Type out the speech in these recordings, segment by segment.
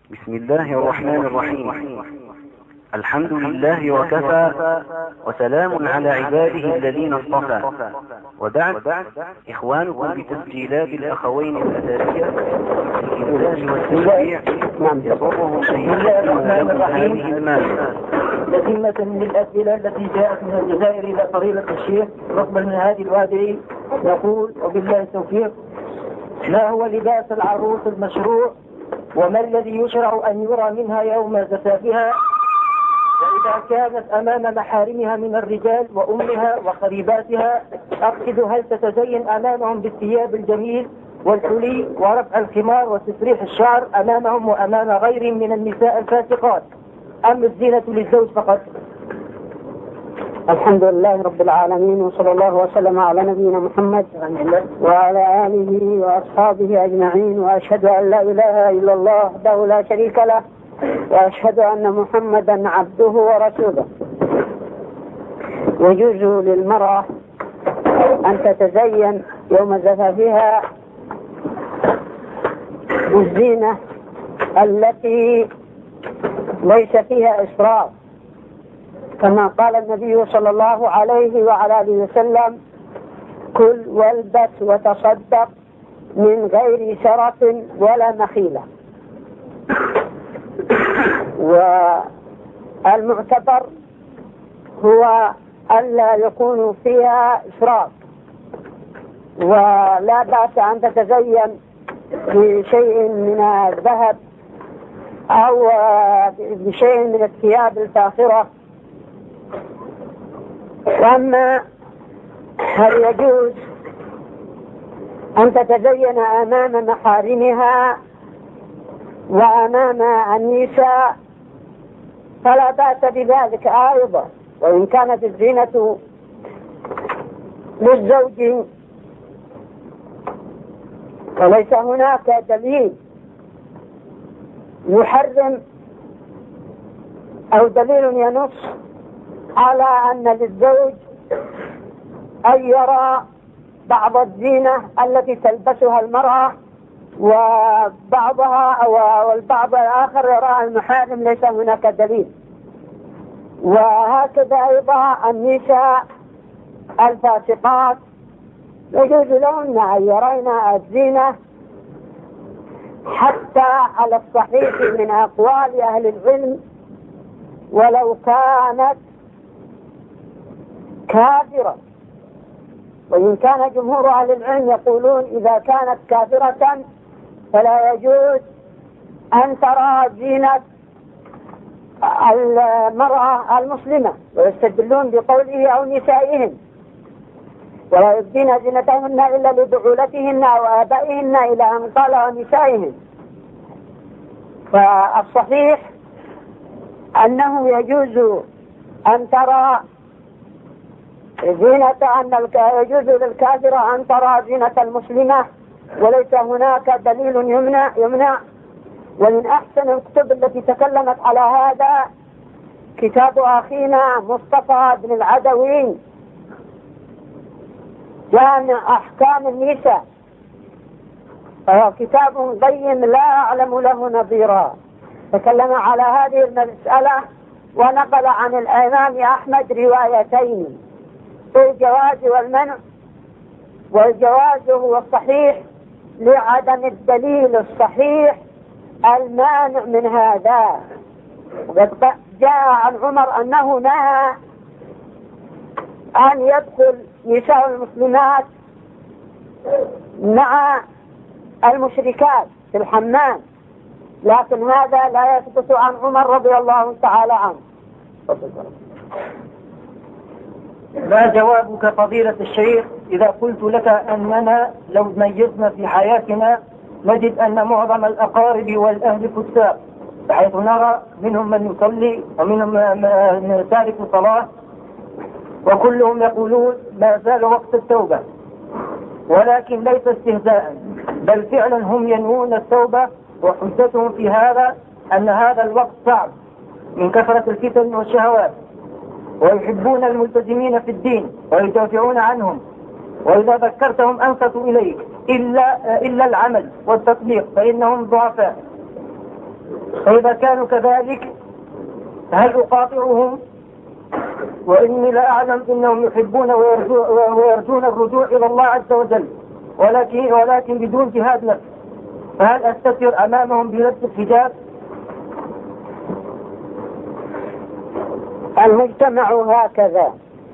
بسم الله الرحمن الرحيم. الحمد لله وكفى، وسلام على عباده الذين اصطفى، وبعد. إخوانكم بتسجيلات الأخوين الأثرية الإنتاج والتشريع يسرهم أن يقدموا لكم هذه المادة لزمة من الأسئلة التي جاءت من الجزائر إلى فضيلة الشيخ رقبة بن هادي الوادعي، يقول: وبالله التوفيق، ما هو لباس العروس المشروع؟ وما الذي يشرع أن يرى منها يوم زفافها؟ وإذا كانت أمام محارمها من الرجال وأمها وقريباتها، أقصد هل تتزين أمامهم بالثياب الجميل والحلي ورفع الخمار وتسريح الشعر أمامهم وأمام غيرهم من النساء الفاسقات، أم الزينة للزوج فقط؟ الحمد لله رب العالمين، وصلى الله وسلم على نبينا محمد وعلى آله وأصحابه أجمعين، وأشهد أن لا إله إلا الله وحده لا شريك له، وأشهد أن محمدا عبده ورسوله. يجوز للمرأة أن تتزين يوم زفافها بالزينة التي ليس فيها إسراف، كما قال النبي صلى الله عليه وعلى آله وسلم: كل والبس وتصدق من غير شرف ولا مخيلة. والمعتبر هو ألا يكون فيها إسراف، ولا بأس أن تتزين بشيء من الذهب أو بشيء من الثياب الفاخرة. وأما هل يجوز أن تتزين أمام محارمها وأمام النساء، فلا بأس بذلك أيضا، وإن كانت الزينة للزوج، وليس هناك دليل يحرم أو دليل ينص على أن للزوج أن يرى بعض الزينة التي تلبسها المرأة وبعضها والبعض الآخر يرى المحارم. ليس هناك دليل. وهكذا أيضا النساء الفاسقات يجوز لهن أن يرين الزينة، حتى على الصحيح من أقوال أهل العلم، ولو كانت كافرة. وإن كان جمهور أهل العلم يقولون إذا كانت كافرة فلا يجوز أن ترى زينة المرأة المسلمة، ويستدلون بقوله أو نسائهم: ولا يبدين زينتهن إلا لبعولتهن أو آبائهن، إلى أن قال ونسائهم. فالصحيح أنه يجوز أن ترى زينة، أن يجوز للكافرة أن ترى زينة المسلمة، وليس هناك دليل يمنع. ومن أحسن الكتب التي تكلمت على هذا كتاب أخينا مصطفى بن العدوي، جامع أحكام النساء، كتاب قيم لا أعلم له نظيرا. تكلم على هذه المسألة ونقل عن الإمام أحمد روايتين في الجواز والمنع، والجواز هو الصحيح لعدم الدليل الصحيح المانع من هذا. وقد جاء عن عمر أنه نهى أن يدخل نساء المسلمات مع المشركات في الحمام، لكن هذا لا يثبت عن عمر رضي الله تعالى عنه. ما جوابك فضيلة الشيخ إذا قلت لك أننا لو ميزنا في حياتنا نجد أن معظم الأقارب والأهل فساق، بحيث نرى منهم من يصلي ومنهم من تارك الصلاة، وكلهم يقولون ما زال وقت التوبة، ولكن ليس استهزاء، بل فعلا هم ينوون التوبة، وحجتهم في هذا أن هذا الوقت صعب من كثرة الفتن والشهوات، ويحبون الملتزمين في الدين ويدافعون عنهم، وإذا ذكرتهم أنصتوا إليك إلا العمل والتطبيق، فإنهم ضعفاء. فإذا كانوا كذلك هل أقاطعهم؟ وإني لا أعلم إنهم يحبون ويرجون الرجوع إلى الله عز وجل، ولكن بدون جهاد نفس، فهل أستتر أمامهم بلبس الحجاب؟ المجتمع هكذا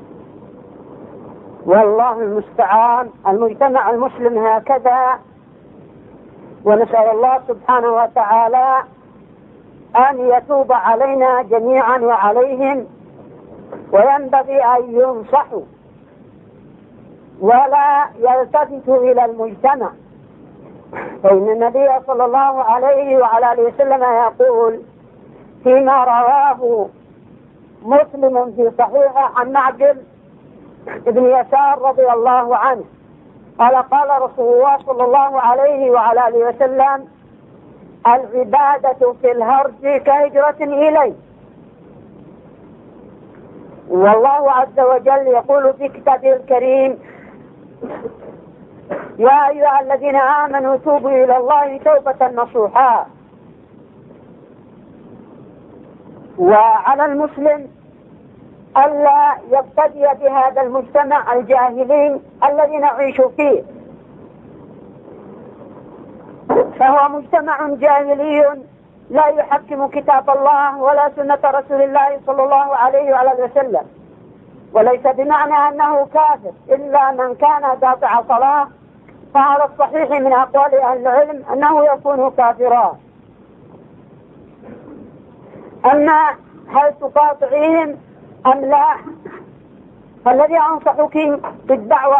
والله المستعان. المجتمع المسلم هكذا، ونسأل الله سبحانه وتعالى أن يتوب علينا جميعا وعليهم، وينبغي أن ينصحوا ولا يلتفتوا إلى المجتمع. فإن النبي صلى الله عليه وعلى آله وسلم يقول فيما رواه مسلم في صحيحه عن معقل ابن يسار رضي الله عنه قال رسول الله صلى الله عليه وعلى آله وسلم: العبادة في الهرج كهجرة إليه. والله عز وجل يقول في كتابه الكريم: يا أيها الذين آمنوا توبوا إلى الله توبة نصوحا. وعلى المسلم ألا يقتدي بهذا المجتمع الجاهلين الذي نعيش فيه، فهو مجتمع جاهلي لا يحكم كتاب الله ولا سنة رسول الله صلى الله عليه وعلى وسلم. وليس بمعنى أنه كافر إلا من كان قاطع صلاة، فعلى الصحيح من أقوال أهل العلم أنه يكون كافرا. أما هل تقاطعهم أم لا؟ فالذي أنصحك بالدعوة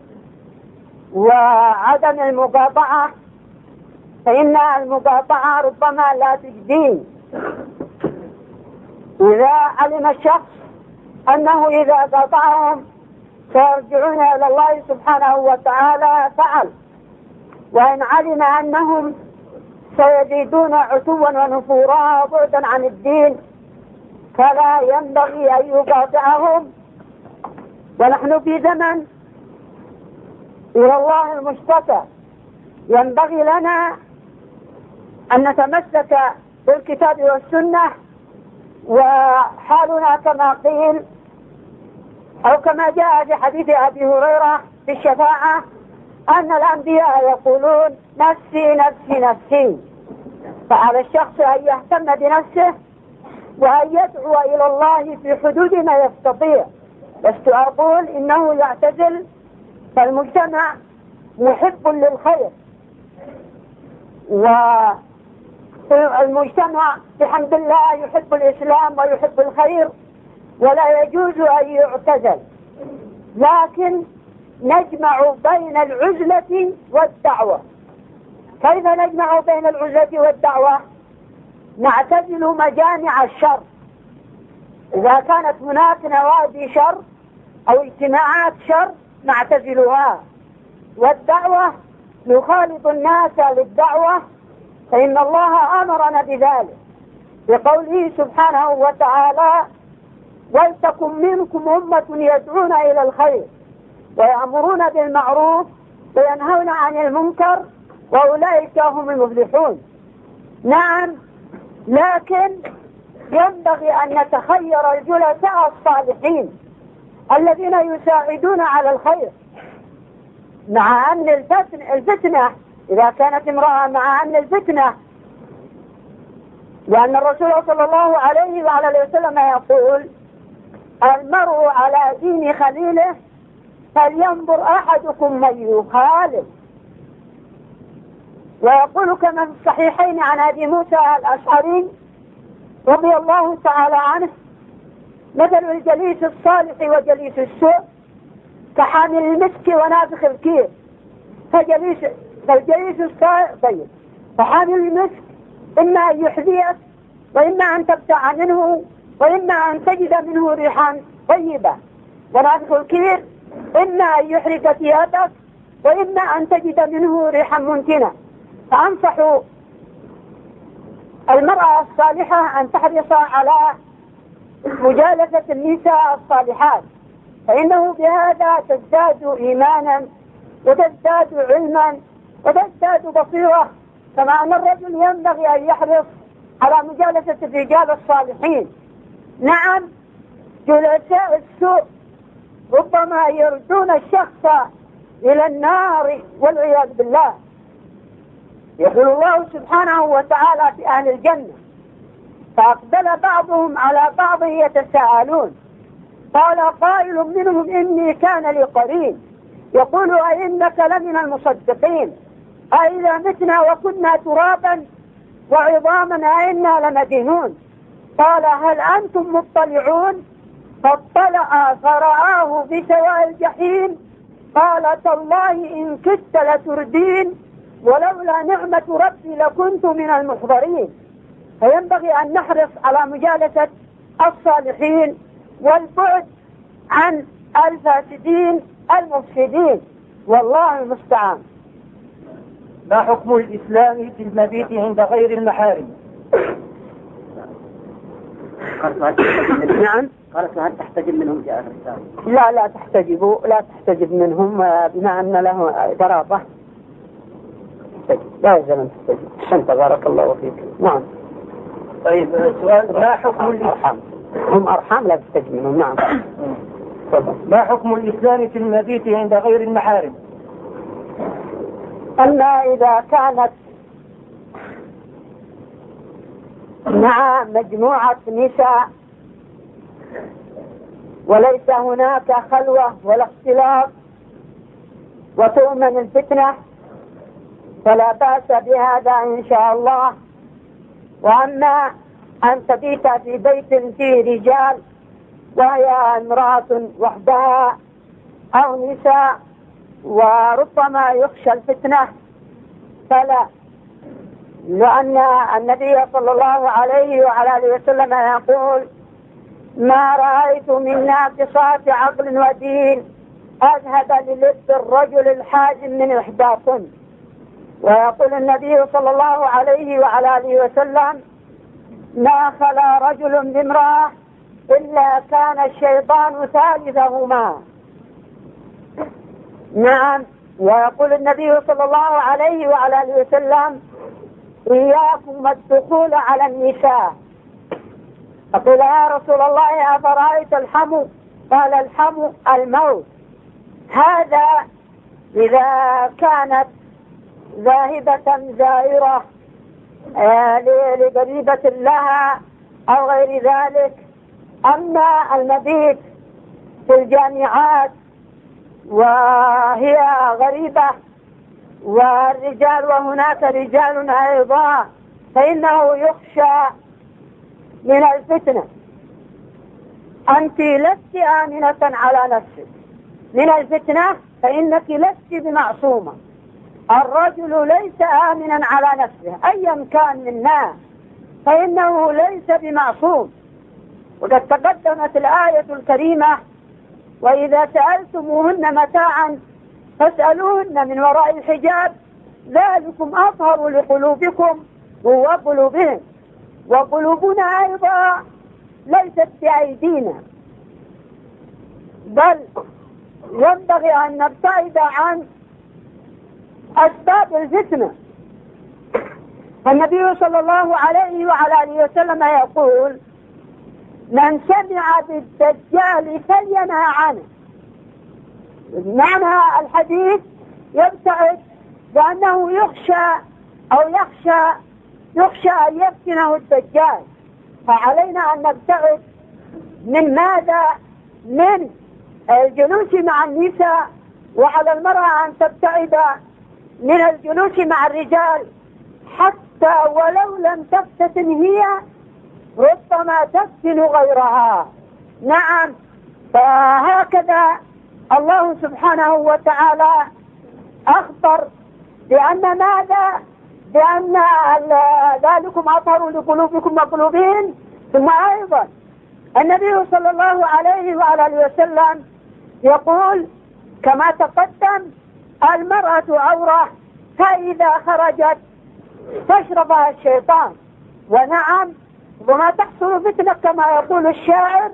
وعدم المقاطعة، فإن المقاطعة ربما لا تجدين. إذا علم الشخص أنه إذا قاطعهم سيرجعون إلى الله سبحانه وتعالى فعل، وإن علم أنهم سيزيدون عتوا ونفورا وبعدا عن الدين فلا ينبغي أن يقاطعهم. ونحن في زمن إلى الله المشتكى، ينبغي لنا أن نتمسك بالكتاب والسنة، وحالنا كما قيل أو كما جاء في حديث أبي هريرة في الشفاعة أن الأنبياء يقولون: نفسي نفسي نفسي. فعلى الشخص أن يهتم بنفسه وأن يدعو إلى الله في حدود ما يستطيع. لست أقول إنه يعتزل، فالمجتمع محب للخير، والمجتمع بحمد الله يحب الإسلام ويحب الخير ولا يجوز أن يعتزل، لكن نجمع بين العزلة والدعوة. كيف نجمع بين العزلة والدعوة؟ نعتزل مجامع الشر. إذا كانت هناك نوادي شر أو اجتماعات شر نعتزلها، والدعوة نخالط الناس للدعوة، فإن الله أمرنا بذلك بقوله سبحانه وتعالى: ولتكن منكم أمة يدعون إلى الخير ويأمرون بالمعروف وينهون عن المنكر وأولئك هم المفلحون. نعم، لكن ينبغي أن نتخير الجلساء الصالحين الذين يساعدون على الخير، مع أن الفتنة إذا كانت امرأة، مع أن الفتنة، لأن الرسول صلى الله عليه وعلى وسلم يقول: المرء على دين خليله فلينظر أحدكم من يخالف. ويقول كما في الصحيحين عن أبي موسى الأشعري رضي الله تعالى عنه: مثل الجليس الصالح وجليس السوء كحامل المسك ونافخ الكير. فالجليس الصالح طيب، فحامل المسك إما أن يحذيك وإما أن تبتع منه وإما أن تجد منه ريحا طيبة، ونافخ الكير إما أن يحرق ثيابك وإما أن تجد منه ريحا منتنة. فأنصح المرأة الصالحة أن تحرص على مجالسة النساء الصالحات، فإنه بهذا تزداد إيمانا وتزداد علما وتزداد بصيرة. كما أن الرجل ينبغي أن يحرص على مجالسة الرجال الصالحين. نعم، جلساء السوء ربما يردون الشخص إلى النار والعياذ بالله. يقول الله سبحانه وتعالى في أهل الجنة: فأقبل بعضهم على بعض يتساءلون قال قائل منهم إني كان لي قرين يقول أئنك لمن المصدقين أئذا متنا وكنا ترابا وعظاما أئنا لمدينون. قال هل أنتم مطلعون؟ فاطلع فرآه بسواء الجحيم قال تالله إن كدت لتردين ولولا نعمة ربي لكنت من المحضرين. فينبغي أن نحرص على مجالسة الصالحين والبعد عن الفاسدين المفسدين، والله المستعان. ما حكم الإسلام في المبيت عند غير المحارم؟ نعم. قالت هل تحتجب منهم جاء الرسالة؟ لا تحتجب منهم بما أن له قرابة. لا يلزم أن تحتجب. أنت بارك الله فيك. نعم. طيب سؤال: ما حكم الأرحام؟ هم أرحام لا تحتجب منهم. نعم. ما حكم الإسلام في المبيت عند غير المحارم؟ أما إذا كانت مع مجموعة نساء وليس هناك خلوة ولا اختلاط وتؤمن الفتنة فلا بأس بهذا إن شاء الله. وأما أن تبيت في بيت فيه رجال وهي امرأة وحدها أو نساء وربما يخشى الفتنة فلا، لأن النبي صلى الله عليه وعلى آله وسلم يقول: ما رأيت من ناقصات عقل ودين أذهب للب الرجل الحازم من إحداثن. ويقول النبي صلى الله عليه وعلى آله وسلم: ما خلا رجل بامرأة إلا كان الشيطان ثالثهما. نعم. ويقول النبي صلى الله عليه وعلى آله وسلم: إياكم الدخول على النساء. فقيل: يا رسول الله أفرأيت الحمو؟ قال: الحمو الموت. هذا إذا كانت ذاهبة زائرة لقريبة لها أو غير ذلك. أما المبيت في الجامعات وهي غريبة والرجال وهناك رجال أيضا فإنه يخشى من الفتنة. أنت لست آمنة على نفسك من الفتنة فإنك لست بمعصومة. الرجل ليس آمنا على نفسه أيا كان منا فإنه ليس بمعصوم. وقد تقدمت الآية الكريمة: وإذا سألتموهن متاعا فاسألوهن من وراء الحجاب ذلكم أطهر لقلوبكم وقلوبهم. وقلوبنا أيضا ليست بأيدينا، بل ينبغي أن نبتعد عن أسباب الفتنة. فالنبي صلى الله عليه وعلى آله وسلم يقول: من سمع بالدجال فلينهى عنه. معنى الحديث يبتعد لأنه يخشى أن يفتنه الدجال. فعلينا أن نبتعد من ماذا؟ من الجلوس مع النساء، وعلى المرأة أن تبتعد من الجلوس مع الرجال حتى ولو لم تفتتن هي ربما تفتن غيرها. نعم. فهكذا الله سبحانه وتعالى أخبر بأن ماذا؟ بأن ذلكم أطهر لقلوبكم وقلوبهم. ثم أيضا النبي صلى الله عليه وعلى آله وسلم يقول كما تقدم: المرأة عورة فإذا خرجت فاشربها الشيطان. ونعم، وما تحصل فتنة كما يقول الشاعر: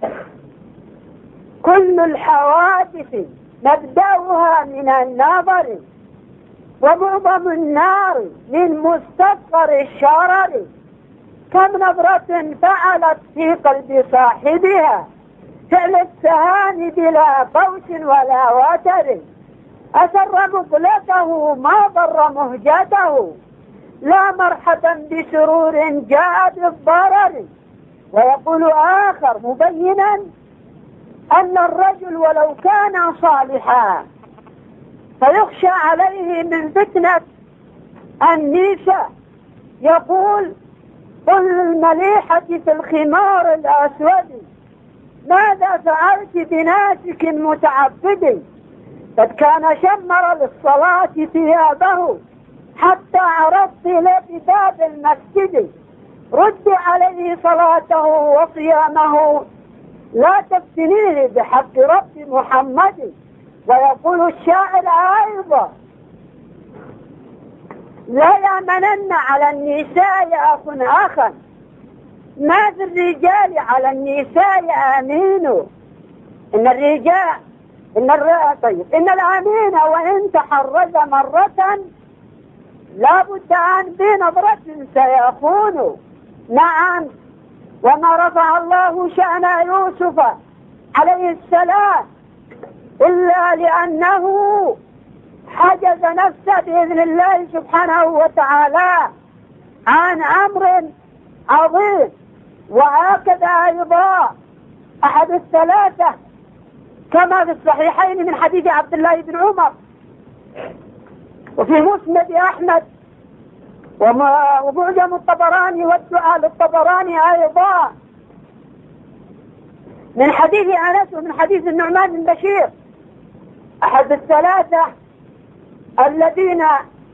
كل الحوادث مبدأها من النظر ومعظم النار من مستصغر الشرر. كم نظرة فعلت في قلب صاحبها فعل التهاني بلا فوش ولا وتر، أسر مقلته ما ضر مهجته، لا مرحبا بسرور جاء بالضرر. ويقول آخر مبينا أن الرجل ولو كان صالحا فيخشى عليه من فتنة النساء، يقول قل المليحة في الخمار الأسود ماذا فعلت بناسك متعبد، قد كان شمر للصلاة ثيابه حتى عرضت إلى باب المسجد، رد عليه صلاته وصيامه لا تفتنيه بحق رب محمد. ويقول الشاعر أيضا لا يأمنن على النساء أخا ما في الرجال على النساء آمين، إن الأمين وإن تحرز مرة لا بد أن بنظرة سيخون. نعم، وما رفع الله شأن يوسف عليه السلام إلا لأنه حجز نفسه بإذن الله سبحانه وتعالى عن أمر عظيم. وهكذا أيضا أحد الثلاثة كما في الصحيحين من حديث عبد الله بن عمر وفي مسند أحمد ومعجم الطبراني والدعاء للطبراني أيضا من حديث أنس ومن حديث النعمان بن بشير أحد الثلاثة الذين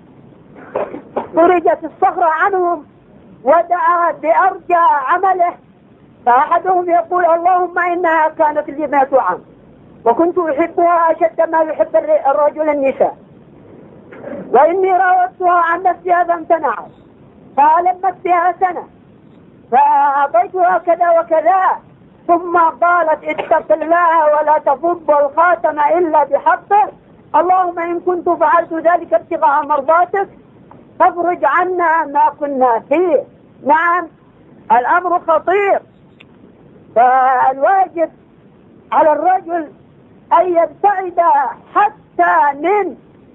فرجت الصخرة عنهم ودعا بأرجى عمله، فأحدهم يقول اللهم إنها كانت لي 100 عام وكنت أحبها أشد ما يحب الرجل النساء، وإني راودتها عن نفسها فامتنعت فألمت بها سنة فأعطيتها كذا وكذا، ثم قالت اتق الله ولا تفض الخاتم إلا بحقه، اللهم إن كنت فعلت ذلك ابتغاء مرضاتك فافرج عنا ما كنا فيه. نعم، الأمر خطير، فالواجب على الرجل أن يبتعد حتى من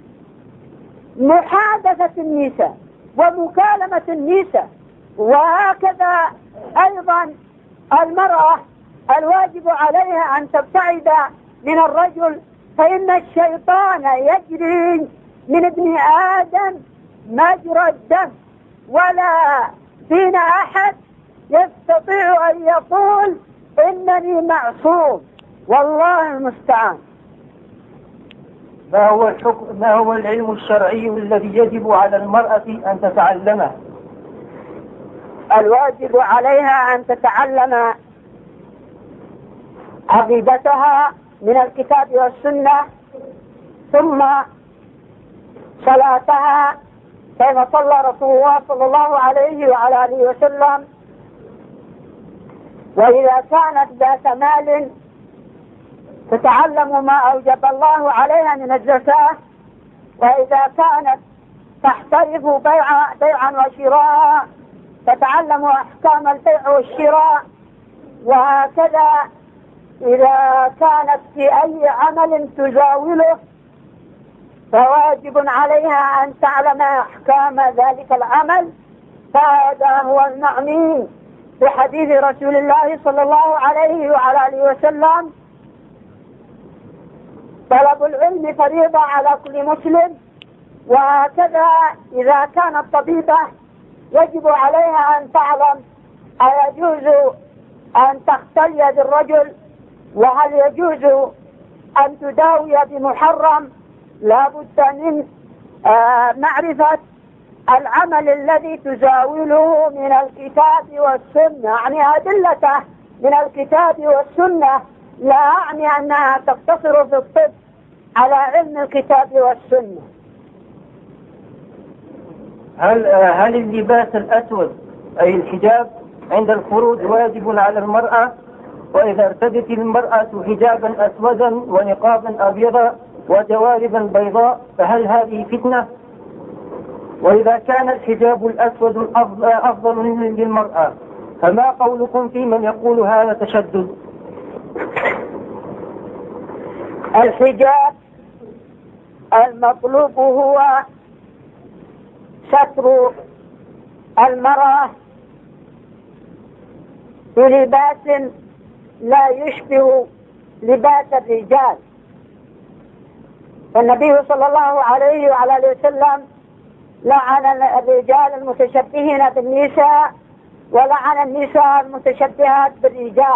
محادثة النساء ومكالمة النساء. وهكذا أيضا المرأة الواجب عليها أن تبتعد من الرجل، فإن الشيطان يجري من ابن آدم مجرى الدم، ولا فينا أحد يستطيع أن يقول إنني معصوم، والله المستعان. ما هو العلم الشرعي الذي يجب على المرأة أن تتعلمه؟ الواجب عليها أن تتعلم عقيدتها من الكتاب والسنة، ثم صلاتها كما صلى رسول الله صلى الله عليه وعلى آله وسلم، وإذا كانت ذات مال تتعلم ما أوجب الله عليها من الزكاة، وإذا كانت تحترف بيعا وشراء تتعلم أحكام البيع والشراء. وهكذا إذا كانت في أي عمل تزاوله فواجب عليها أن تعلم أحكام ذلك العمل، فهذا هو المعني في حديث رسول الله صلى الله عليه وعلى آله وسلم طلب العلم فريضة على كل مسلم. وهكذا إذا كانت طبيبة يجب عليها أن تعلم أيجوز أن تختلي بالرجل، وهل يجوز أن تداوي بمحرم. لا بد من معرفة العمل الذي تزاوله من الكتاب والسنة، يعني أدلته من الكتاب والسنة، لا أعني أنها تقتصر في الطب على علم الكتاب والسنة. هل اللباس الأسود أي الحجاب عند الخروج واجب على المرأة؟ وإذا ارتدت المرأة حجابا أسودا ونقابا أبيضا وجواربا بيضاء فهل هذه فتنة؟ وإذا كان الحجاب الأسود أفضل للمرأة، فما قولكم في من يقول هذا تشدد؟ الحجاب المطلوب هو ستر المرأة بلباس لا يشبه لباس الرجال. فالنبي صلى الله عليه وعلى آله وسلم لعن الرجال المتشبهين بالنساء ولعن النساء المتشبهات بالرجال.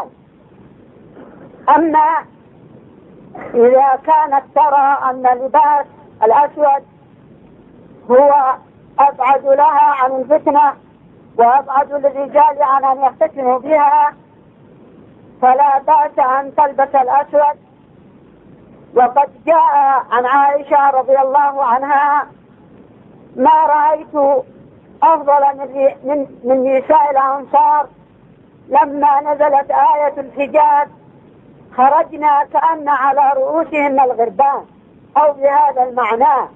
أما إذا كانت ترى أن اللباس الأسود هو أبعد لها عن الفتنة وأبعد للرجال عن أن يفتتنوا بها فلا بأس أن تلبس الأسود. وقد جاء عن عائشة رضي الله عنها ما رأيت أفضل من نساء الأنصار لما نزلت آية الحجاب خرجنا كأن على رؤوسهن الغربان أو بهذا المعنى.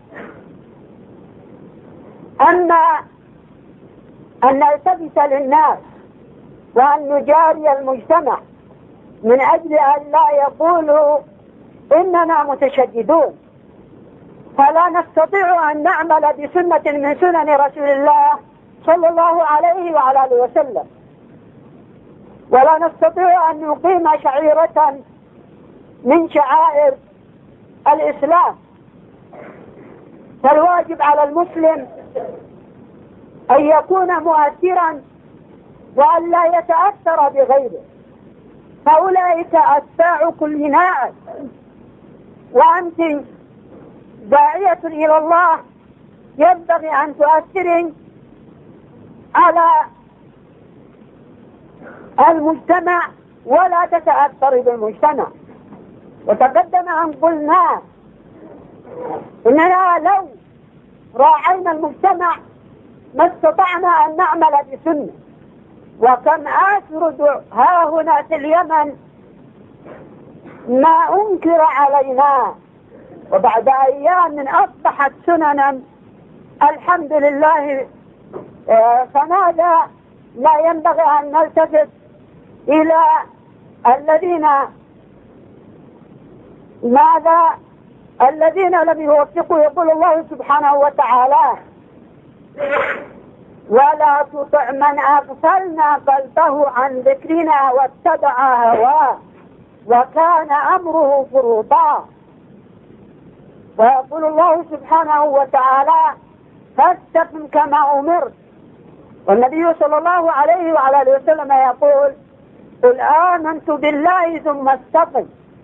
أما أن نلتبس للناس وأن نجاري المجتمع من أجل أن لا يقولوا إننا متشددون، فلا نستطيع أن نعمل بسنة من سنن رسول الله صلى الله عليه وعلى آله وسلم، ولا نستطيع أن نقيم شعيرة من شعائر الإسلام. فالواجب على المسلم أن يكون مؤثرا وأن لا يتأثر بغيره، فأولئك أتباع كل ناعم، وأنت داعية إلى الله ينبغي أن تؤثري على المجتمع ولا تتأثر بالمجتمع. وتقدم أن قلنا إننا لو راعينا المجتمع ما استطعنا أن نعمل بسنة. وكم أسرد ها هنا في اليمن ما أنكر علينا وبعد أيام أصبحت سننا الحمد لله. فماذا لا ينبغي أن نلتفت إلى الذين لم يوفقوا؟ يقول الله سبحانه وتعالى: ولا تطع من أغفلنا قلبه عن ذكرنا واتبع هواه وكان أمره فرطا. ويقول الله سبحانه وتعالى: فاستقم كما أمرت. والنبي صلى الله عليه وعلى آله وسلم يقول: قل آمنت بالله ثم استقم.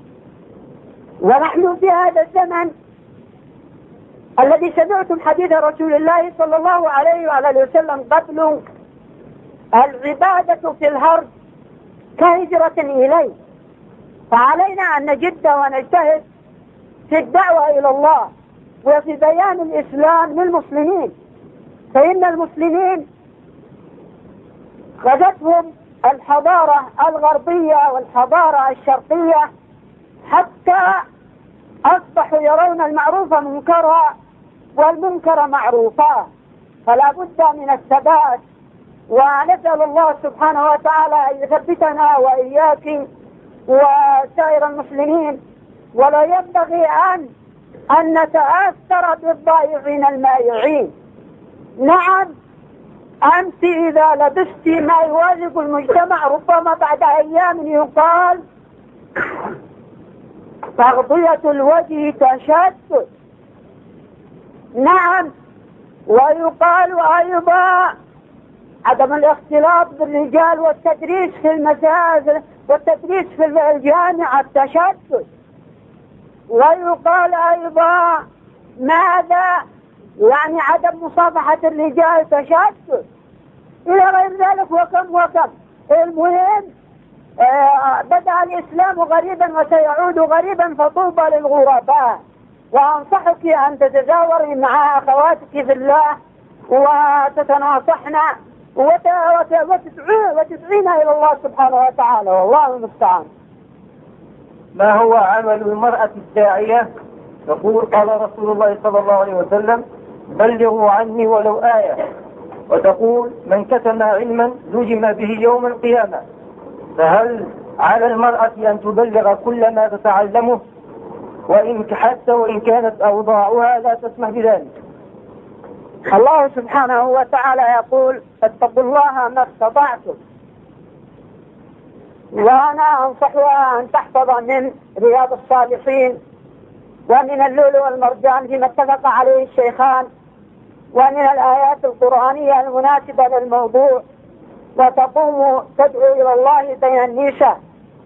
ونحن في هذا الزمن الذي سمعتم حديث رسول الله صلى الله عليه وعلى آله وسلم قبل العبادة في الهرج كهجرة إليه، فعلينا أن نجد ونجتهد في الدعوة إلى الله وفي بيان الإسلام للمسلمين. فإن المسلمين غزتهم الحضارة الغربية والحضارة الشرقية حتى أصبحوا يرون المعروف منكرا والمنكر معروفا. فلا بد من الثبات، ونسأل الله سبحانه وتعالى أن يثبتنا وإياك وسائر المسلمين. ولا ينبغي أن نتأثر بالضائعين المائعين. نعم، أنت إذا لبست ما يوافق المجتمع ربما بعد أيام يقال تغطية الوجه تشدد. نعم، ويقال أيضا عدم الاختلاط بالرجال والتدريس في المساجد والتدريس في الجامعة تشدد. ويقال أيضا ماذا؟ يعني عدم مصافحة الرجال تشدد إلى غير ذلك وكم. المهم بدأ الإسلام غريبا وسيعود غريبا، فطوبى للغرباء. وأنصحك أن تتزاوري مع أخواتك في الله وتتناصحن وتدعين إلى الله سبحانه وتعالى، والله المستعان. ما هو عمل المرأة الداعية؟ يقول قال رسول الله صلى الله عليه وسلم: بلغوا عني ولو آية، وتقول من كتم علما لجم به يوم القيامة. فهل على المرأة أن تبلغ كل ما تتعلمه حتى وإن كانت أوضاعها لا تسمح بذلك؟ الله سبحانه وتعالى يقول فاتقوا الله ما استطعتم، وأنا أنصحها أن تحفظ من رياض الصالحين ومن اللؤلؤ والمرجان فيما اتفق عليه الشيخان، ومن الآيات القرآنية المناسبة للموضوع، وتقوم تدعو إلى الله بين النساء.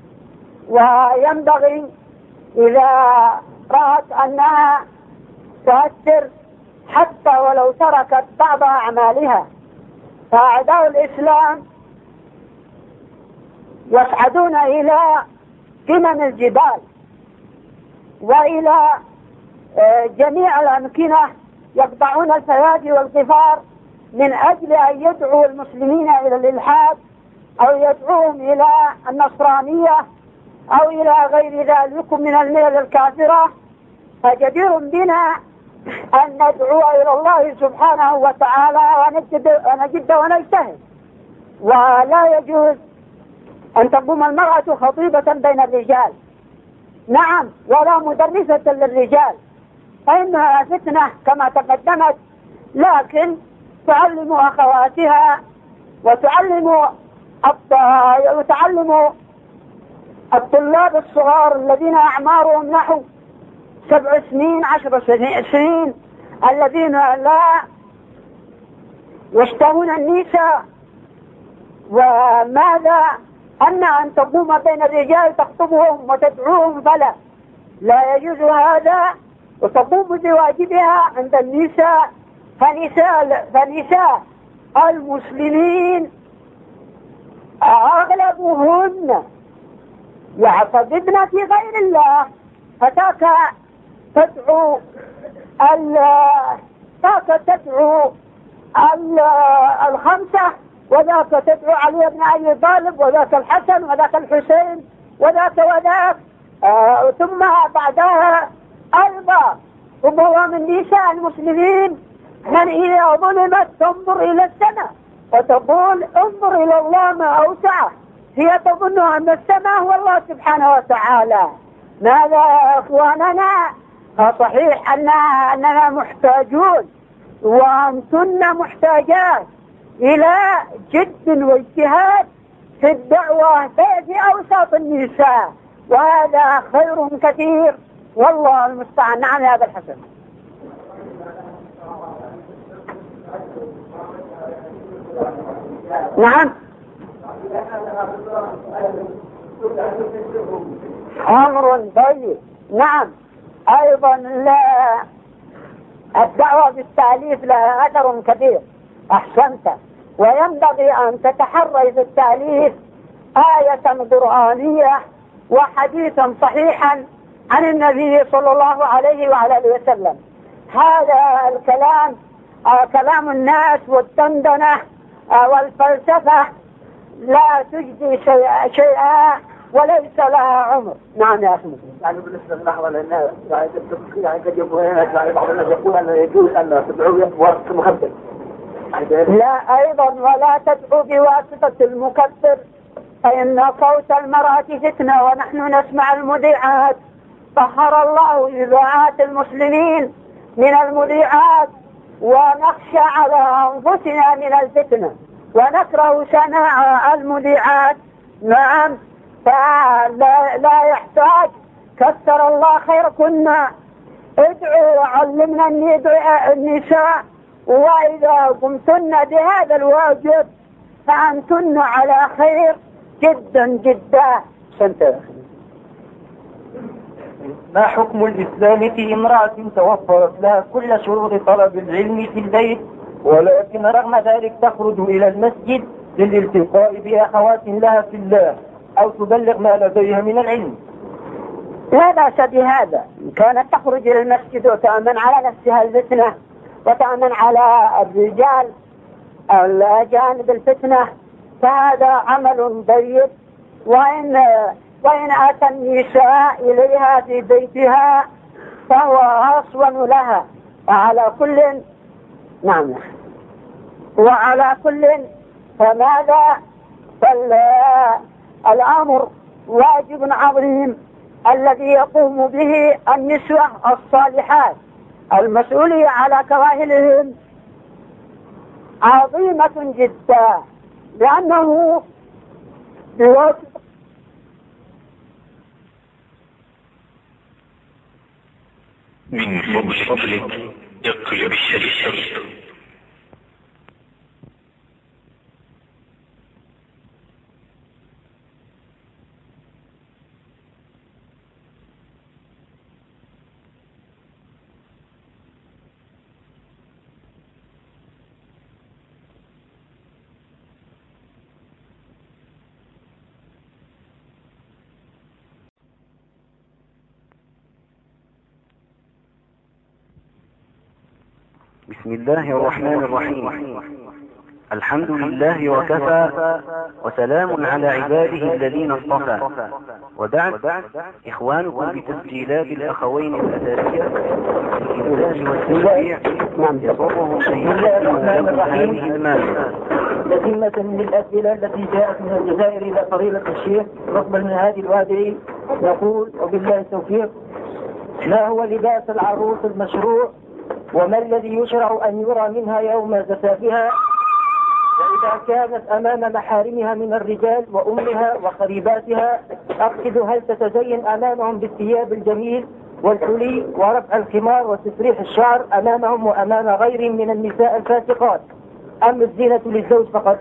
وينبغي إذا رأت أنها تؤثر حتى ولو تركت بعض أعمالها، فأعداء الإسلام يصعدون إلى قمم الجبال وإلى جميع الأمكنة، يقطعون الفيادي والقفار من أجل أن يدعوا المسلمين إلى الإلحاد أو يدعوهم إلى النصرانية أو إلى غير ذلك من الملل الكافرة. فجدير بنا أن ندعو إلى الله سبحانه وتعالى ونجد ونجتهد. ولا يجوز أن تقوم المرأة خطيبة بين الرجال، نعم، ولا مدرسة للرجال، فإنها فتنة كما تقدمت، لكن تعلم أخواتها وتعلم الطلاب الصغار الذين أعمارهم نحو 7 سنين 10 سنين الذين لا يشتهون النساء. وماذا أن تقوم بين الرجال تخطبهم وتدعوهم، فلا، لا يجوز هذا، وتقوم بواجبها عند النساء. فنساء المسلمين أغلبهن يعتقدن في غير الله، فتاك تدعو الخمسة، وذاك تدعو علي بن أبي طالب، وذاك الحسن، وذاك الحسين، وذاك ثم بعدها أيضا هو من نساء المسلمين من إذا ظلمت تنظر إلى السماء وتقول انظر إلى الله ما أوسعه، هي تظن أن السماء هو الله سبحانه وتعالى. ماذا يا أخواننا؟ فصحيح أننا محتاجون وأنتن محتاجات إلى جد واجتهاد في الدعوة في أوساط النساء، وهذا خير كثير، والله المستعان. نعم يا أبا الحسن. نعم، أمر طيب. نعم، أيضا الدعوة بالتأليف لها أثر كبير، أحسنت. وينبغي أن تتحري في التأليف آية قرآنية وحديثا صحيحا عن النبي صلى الله عليه وعلى آله وسلم. هذا الكلام كلام الناس والدندنة والفلسفة لا تجدي شيئا وليس لها عمر. نعم يا أخي. يعني بالنسبة للنحو لأنها يعني قد يكون يعني بعض الناس يقول أن يجوز أن تدعو بواسطة المكبر. لا، أيضا ولا تدعو بواسطة المكبر، فإن صوت المرأة فتنة، ونحن نسمع المذيعات. طهر الله إذاعات المسلمين من المذيعات، ونخشى على أنفسنا من الفتنة ونكره سماع المذيعات. نعم، فلا يحتاج. كثر الله خيركن، ادعوا وعلمنا أن يدعو النساء، وإذا قمتن بهذا الواجب فأنتن على خير جدا جدا. ما حكم الإسلام في امرأة توفرت لها كل شروط طلب العلم في البيت، ولكن رغم ذلك تخرج إلى المسجد للالتقاء بأخوات لها في الله أو تبلغ ما لديها من العلم؟ لا بأس بهذا. كانت تخرج إلى المسجد وتأمن على نفسها الفتنة وتأمن على الرجال الأجانب الفتنة، فهذا عمل طيب. وإن أتى النساء إليها في بيتها فهو أصون لها. وعلى كل نعم. وعلى كل فماذا فالأمر واجب عظيم الذي يقوم به النسوة الصالحات المسؤولية على كواهلهم عظيمة جدا، لأنه بواجب من فضلك اقلب الشريط. بسم الله الرحمن الرحيم. الحمد لله وكفى وسلام على عباده الذين اصطفى، وبعد إخوانكم بتسجيلات الأخوين الأثرية في الإنتاج والتشريع يسرهم هذه المادة لزمة من الأسئلة التي جاءت من الجزائر إلى فضيلة الشيخ مقبل من هذه الوادي، يقول وبالله التوفيق: ما هو لباس العروس المشروع، وما الذي يشرع أن يرى منها يوم زفافها، وإذا كانت أمام محارمها من الرجال وأمها وقريباتها أقصد هل تتزين أمامهم بالثياب الجميل والحلي ورفع الخمار وتسريح الشعر أمامهم وأمام غيرهم من النساء الفاسقات، أم الزينة للزوج فقط؟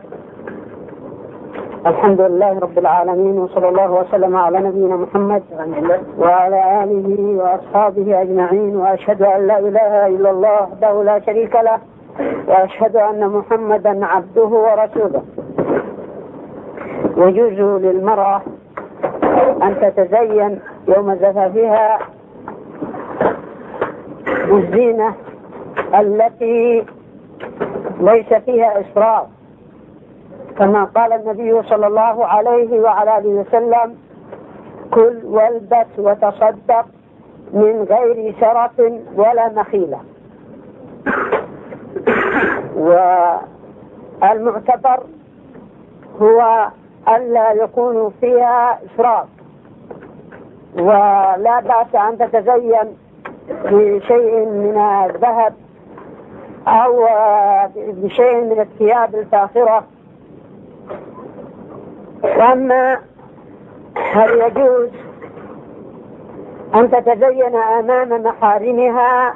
الحمد لله رب العالمين، وصلى الله وسلم على نبينا محمد وعلى آله وأصحابه أجمعين، وأشهد أن لا إله إلا الله وحده لا شريك له، وأشهد أن محمدا عبده ورسوله. يجوز للمرأة أن تتزين يوم زفافها بالزينة التي ليس فيها إسراف، كما قال النبي صلى الله عليه وعلى آله وسلم: كل والبس وتصدق من غير شرف ولا مخيلة. والمعتبر هو ألا يكون فيها إسراف، ولا بأس أن تتزين بشيء من الذهب أو بشيء من الثياب الفاخرة. وأما هل يجوز أن تتزين أمام محارمها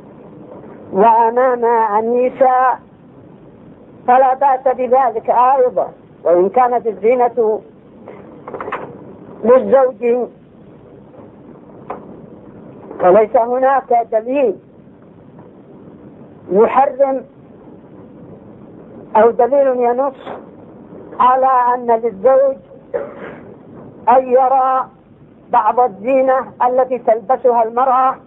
وأمام النساء، فلا بأس بذلك أيضا، وإن كانت الزينة للزوج وليس هناك دليل يحرم أو دليل ينص على أن للزوج أن يرى بعض الزينة التي تلبسها المرأة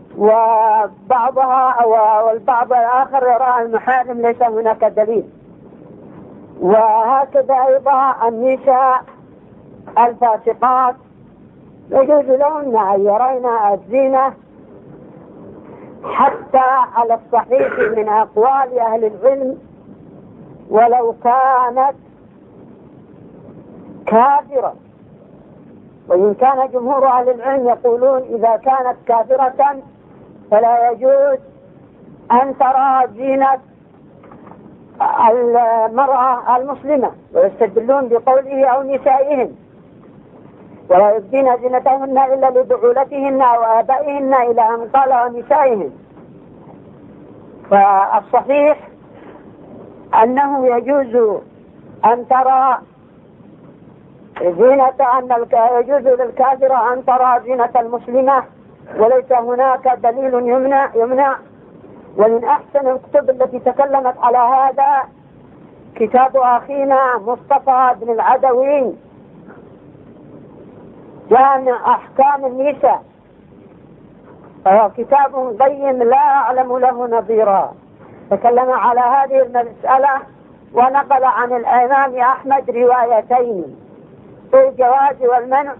وبعضها والبعض الآخر يرى المحارم، ليس هناك دليل. وهكذا أيضا النساء الفاسقات يجوز لهن أن يرين الزينة، حتى على الصحيح من أقوال أهل العلم ولو كانت كافرة، وإن كان جمهور أهل العلم يقولون إذا كانت كافرة فلا يجوز أن ترى زينة المرأة المسلمة، ويستدلون بقوله أو نسائهم: ولا يبدين زينتهن إلا لبعولتهن أو آبائهن، إلى أن قال نسائهم. فالصحيح أنه يجوز أن ترى زينة، أن يجوز للكافرة أن ترى زينة المسلمة، وليس هناك دليل يمنع. ومن أحسن الكتب التي تكلمت على هذا كتاب أخينا مصطفى بن العدوي، جامع أحكام النساء، فهو كتاب قيم لا أعلم له نظيرا، تكلم على هذه المسألة ونقل عن الإمام أحمد روايتين في الجواز والمنع.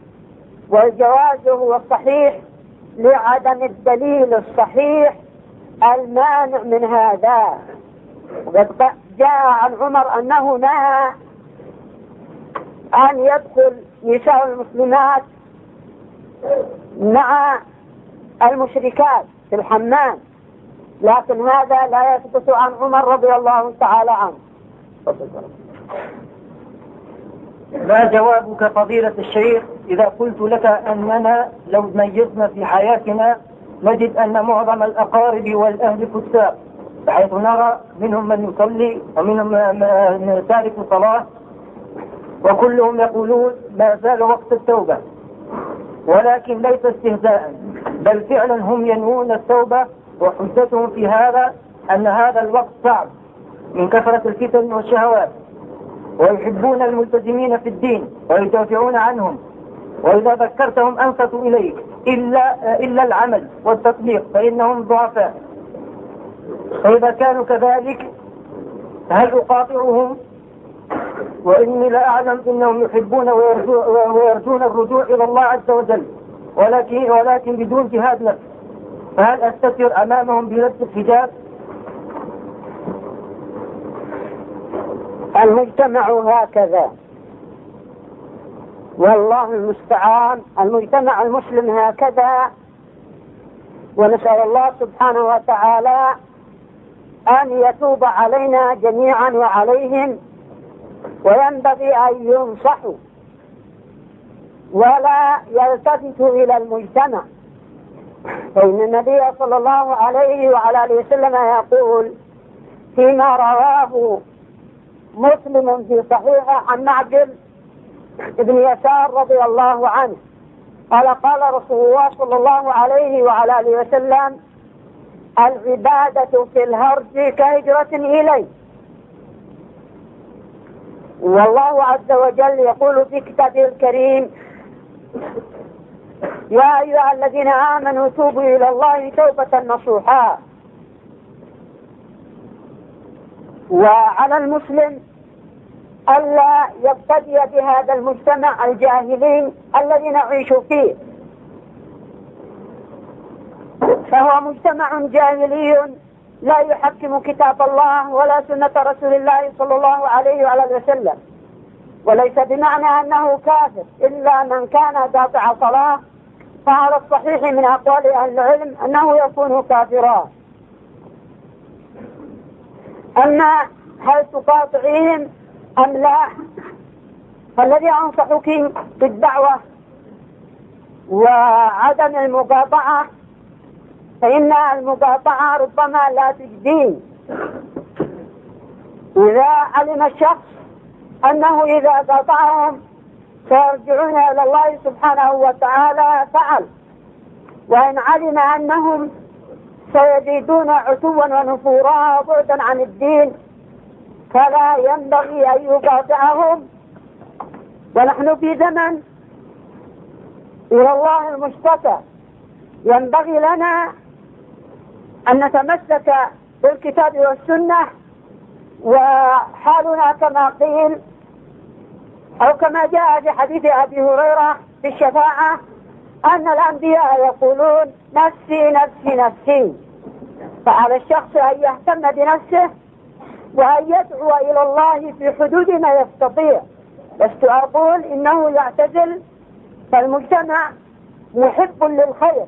والجواز هو الصحيح لعدم الدليل الصحيح المانع من هذا. وقد جاء عن عمر أنه نهى أن يدخل نساء المسلمات مع المشركات في الحمام، لكن هذا لا يثبت عن عمر رضي الله تعالى عنه. ما جوابك فضيلة الشيخ إذا قلت لك أننا لو ميزنا في حياتنا نجد أن معظم الأقارب والأهل فساق، بحيث نرى منهم من يصلي ومنهم من تارك الصلاة، وكلهم يقولون ما زال وقت التوبة، ولكن ليس استهزاء، بل فعلا هم ينوون التوبة، وحجتهم في هذا أن هذا الوقت صعب من كثرة الفتن والشهوات، ويحبون الملتزمين في الدين ويدافعون عنهم، وإذا ذكرتهم أنصتوا إليك إلا العمل والتطبيق فإنهم ضعفاء. فإذا كانوا كذلك هل أقاطعهم؟ وإني لا أعلم أنهم يحبون ويرجون الرجوع إلى الله عز وجل، ولكن بدون جهاد نفس، فهل أستتر أمامهم بلبس الحجاب؟ المجتمع هكذا والله المستعان. المجتمع المسلم هكذا، ونسأل الله سبحانه وتعالى أن يتوب علينا جميعا وعليهم، وينبغي أن ينصحوا ولا يلتفتوا إلى المجتمع. فإن النبي صلى الله عليه وعلى آله وسلم يقول فيما رواه مسلم في صحيحه عن معقل ابن يسار رضي الله عنه قال قال رسول الله صلى الله عليه وعلى آله وسلم العبادة في الهرج كهجرة إليه. والله عز وجل يقول في كتابه الكريم يا أيها الذين آمنوا توبوا إلى الله توبة نصوحا. وعلى المسلم ألا يقتدي بهذا المجتمع الجاهلين الذي نعيش فيه، فهو مجتمع جاهلي لا يحكم كتاب الله ولا سنة رسول الله صلى الله عليه وعلى وسلم. وليس بمعنى أنه كافر إلا من كان قاطع صلاة، فعلى الصحيح من أقوال أهل العلم أنه يكون كافرا. أما هل تقاطعهم أم لا؟ فالذي أنصحك بالدعوة وعدم المقاطعة، فإن المقاطعة ربما لا تجدين. إذا علم الشخص أنه إذا قاطعهم سيرجعون إلى الله سبحانه وتعالى فعل، وإن علم أنهم سيزيدون عتوا ونفورا وبعدا عن الدين فلا ينبغي أن يقاطعهم. ونحن في زمن إلى الله المشتكى، ينبغي لنا أن نتمسك بالكتاب والسنة، وحالنا كما قيل أو كما جاء في حديث أبي هريرة في الشفاعة أن الأنبياء يقولون نفسي نفسي نفسي. فعلى الشخص أن يهتم بنفسه وأن يدعو إلى الله في حدود ما يستطيع. لست أقول إنه يعتزل، فالمجتمع محب للخير،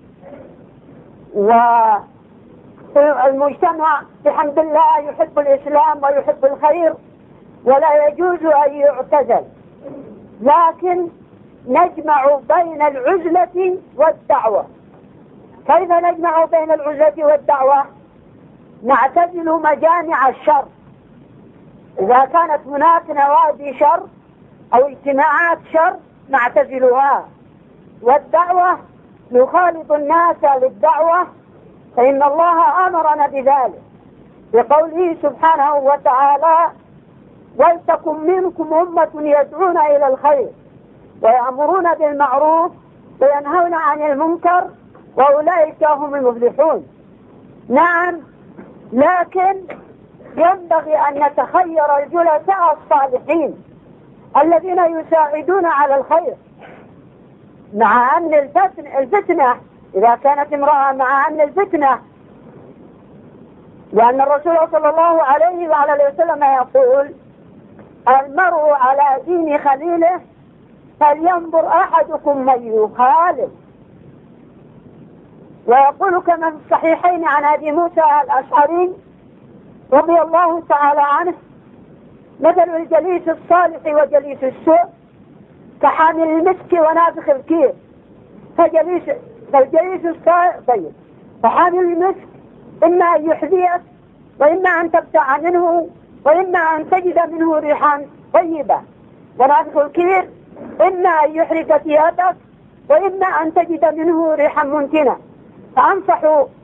والمجتمع بحمد الله يحب الإسلام ويحب الخير ولا يجوز أن يعتزل، لكن نجمع بين العزلة والدعوة. كيف نجمع بين العزلة والدعوة؟ نعتزل مجامع الشر إذا كانت هناك نوادي شر أو اجتماعات شر نعتزلها، والدعوة نخالط الناس للدعوة، فإن الله أمرنا بذلك بقوله سبحانه وتعالى ولتكن منكم أمة يدعون إلى الخير ويأمرون بالمعروف وينهون عن المنكر وأولئك هم المفلحون. نعم، لكن ينبغي أن نتخير الجلساء الصالحين الذين يساعدون على الخير، مع أن الفتنة إذا كانت امرأة مع أن الفتنة لأن الرسول صلى الله عليه وعلى وسلم يقول: المرء على دين خليله فلينظر أحدكم من يخالف. ويقول كما في الصحيحين عن أبي موسى الأشعري رضي الله تعالى عنه: مثل الجليس الصالح وجليس السوء كحامل المسك ونافخ الكير. فالجليس الصالح طيب، فحامل المسك إما أن يحذيك وإما أن تبتع منه وإما أن تجد منه ريحا طيبة، ونافخ الكير إما أن يحرق ثيابك وإما أن تجد منه ريحا منتنة. فأنصح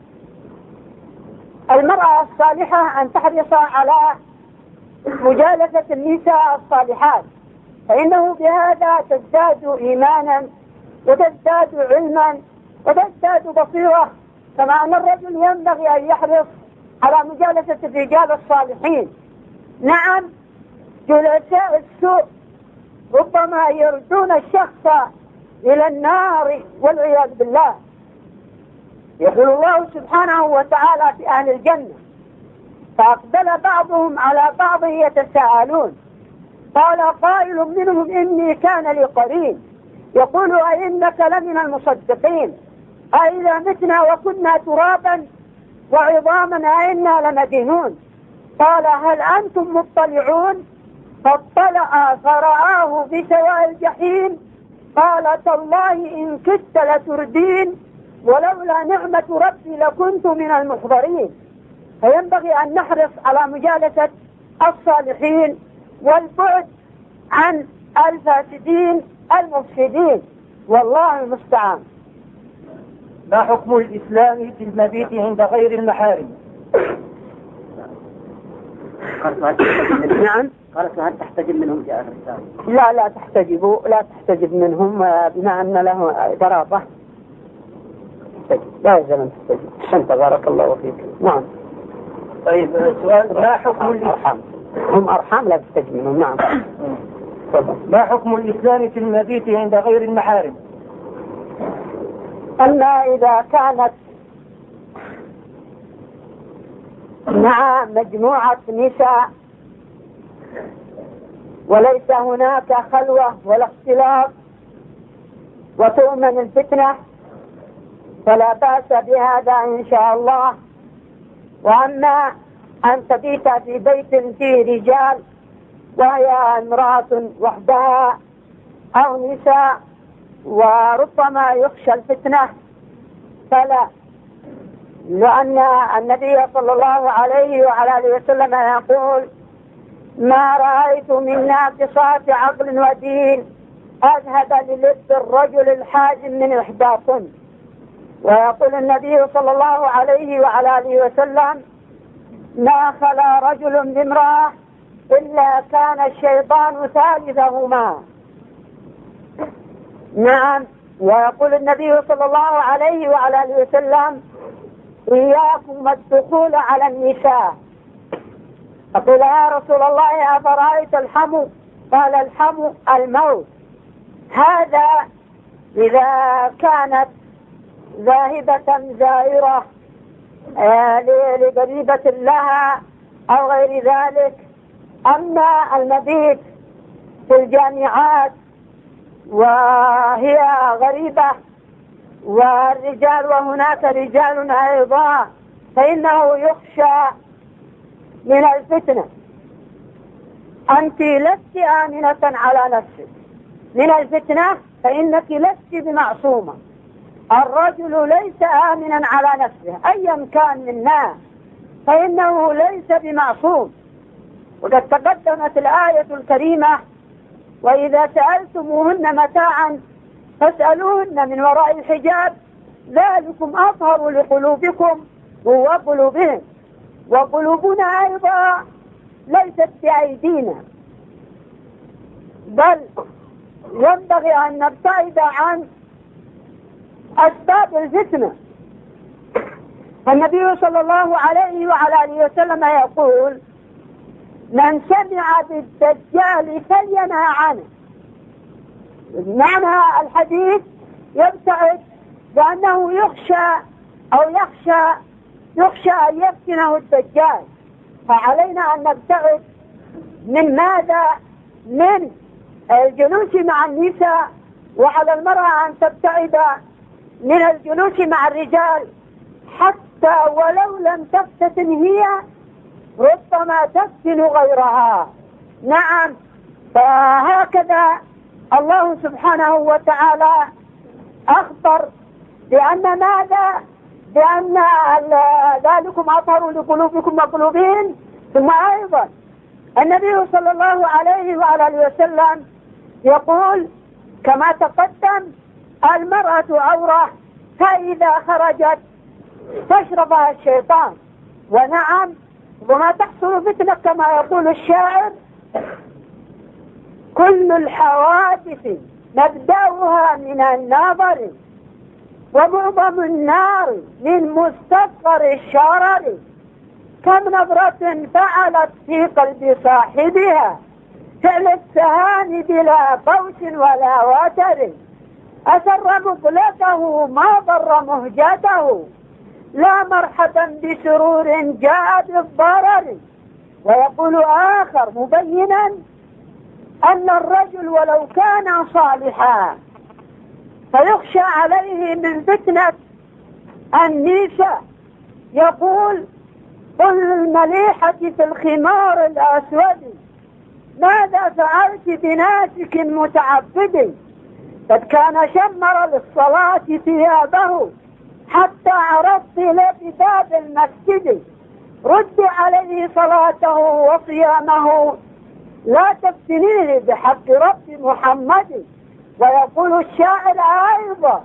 المرأة الصالحة أن تحرص على مجالسة النساء الصالحات، فإنه بهذا تزداد إيمانا وتزداد علما وتزداد بصيرة، كما أن الرجل ينبغي أن يحرص على مجالسة الرجال الصالحين. نعم، جلساء السوء ربما يردون الشخص إلى النار والعياذ بالله. يقول الله سبحانه وتعالى في أهل الجنة: فأقبل بعضهم على بعض يتساءلون قال قائل منهم إني كان لي قرين يقول أئنك لمن المصدقين أئذا متنا وكنا ترابا وعظاما أئنا لمدينون قال هل أنتم مطلعون فاطلع فرآه بسواء الجحيم قال تالله إن كدت لتردين ولولا نعمة ربي لكنت من المحضرين. فينبغي أن نحرص على مجالسة الصالحين والبعد عن الفاسدين المفسدين، والله المستعان. ما حكم الإسلام في المبيت عند غير المحارم؟ نعم. قالت هل تحتجب منهم جاء الإسلام؟ لا تحتجب منهم بما أن له قرابة. لا يلزم أن تحتجب. أنت بارك الله فيك. نعم. طيب سؤال: ما حكم الأرحام؟ هم أرحام لا تحتجب منهم. نعم. ما حكم الإسلام في المبيت عند غير المحارم؟ أما إذا كانت مع مجموعة نساء وليس هناك خلوة ولا اختلاط وتؤمن الفتنة فلا بأس بهذا إن شاء الله. وأما أن تبيت في بيت فيه رجال وهي امرأة وحدها أو نساء وربما يخشى الفتنة فلا، لأن النبي صلى الله عليه وعلى آله وسلم يقول: ما رأيت من ناقصات عقل ودين أذهب للب الرجل الحازم من إحداثهن. ويقول النبي صلى الله عليه وعلى آله وسلم: ما خلا رجل بامرأة إلا كان الشيطان ثالثهما. نعم. ويقول النبي صلى الله عليه وعلى آله وسلم: إياكم الدخول على النساء. فقيل: يا رسول الله أفرأيت الحمو؟ قال: الحمو الموت. هذا إذا كانت ذاهبة زائرة لقريبة لها أو غير ذلك. أما المبيت في الجامعات وهي غريبة والرجال وهناك رجال أيضا فإنه يخشى من الفتنة. أنت لست آمنة على نفسك من الفتنة فإنك لست بمعصومة. الرجل ليس آمنا على نفسه أيا كان منا فإنه ليس بمعصوم. وقد تقدمت الآية الكريمة: وإذا سألتموهن متاعا فاسألوهن من وراء الحجاب ذلكم أطهر لقلوبكم وقلوبهم. وقلوبنا أيضا ليست بأيدينا، بل ينبغي أن نبتعد عن أسباب الفتنة. النبي صلى الله عليه وعلى آله وسلم يقول: من سمع بالدجال فلينهى عنه. معنى الحديث يبتعد لأنه يخشى يخشى أن يفتنه الدجال، فعلينا أن نبتعد من ماذا؟ من الجلوس مع النساء، وعلى المرأة أن تبتعد من الجلوس مع الرجال، حتى ولو لم تفتتن هي ربما تفتن غيرها. نعم، فهكذا الله سبحانه وتعالى أخبر بأن ماذا؟ بأن ذلكم أطهر لقلوبكم وقلوبهم. ثم أيضا النبي صلى الله عليه وعلى آله وسلم يقول كما تقدم: المرأة عورة، فإذا خرجت فاشربها الشيطان. ونعم، وما تحصل فتنة كما يقول الشاعر: كل الحوادث مبدأها من النظر، ومعظم النار من مستصغر الشرر، كم نظرة فعلت في قلب صاحبها فعل السهام بلا فوش ولا وتر، أسر مقلته ما ضر مهجته، لا مرحبا بسرور جاء بالضرر. ويقول آخر مبينا أن الرجل ولو كان صالحا فيخشى عليه من فتنة النساء، يقول: قل المليحة في الخمار الأسود ماذا فعلت بناسك متعبد، قد كان شمر للصلاة ثيابه حتى عرضت لباب المسجد، رد عليه صلاته وصيامه لا تفتنيه بحق رب محمد. ويقول الشاعر أيضا: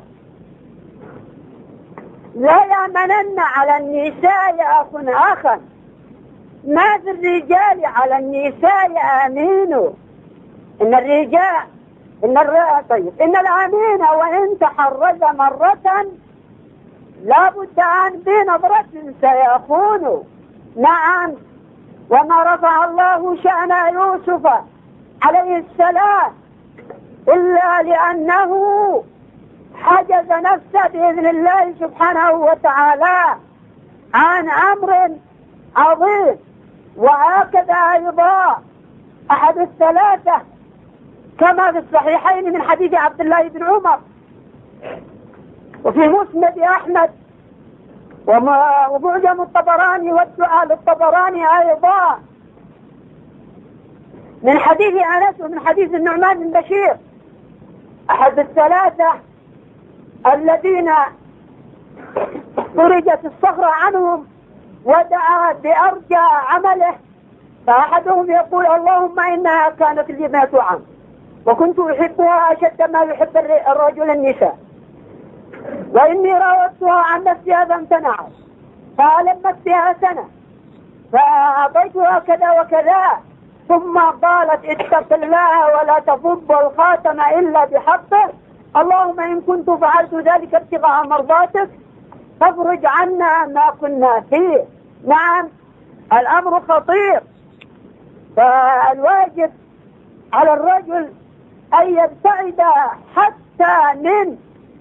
لا يأمنن على النساء أخ أخا، ما في الرجال على النساء آمين. إن الأمين وإن تحرز مرة لا بد أن بنظرة سيخون. نعم، وما رفع الله شأن يوسف عليه السلام إلا لأنه حجز نفسه بإذن الله سبحانه وتعالى عن أمر عظيم. وهكذا أيضا أحد الثلاثة كما في الصحيحين من حديث عبد الله بن عمر، وفي مسند أحمد ومعجم الطبراني والدعاء للطبراني أيضا، من حديث أنس ومن حديث النعمان بن بشير، أحد الثلاثة الذين فرجت الصخرة عنهم ودعا بأرجى عمله، فأحدهم يقول: اللهم إنها كانت لي 100 عام وكنت أحبها أشد ما يحب الرجل النساء، وإني راودتها عن نفسها فامتنعت، فألمت بها سنة فأعطيتها كذا وكذا، ثم قالت: اتق الله ولا تفض الخاتم إلا بحقه، اللهم إن كنت فعلت ذلك ابتغاء مرضاتك فافرج عنا ما كنا فيه. نعم، الأمر خطير، فالواجب على الرجل أن يبتعد حتى من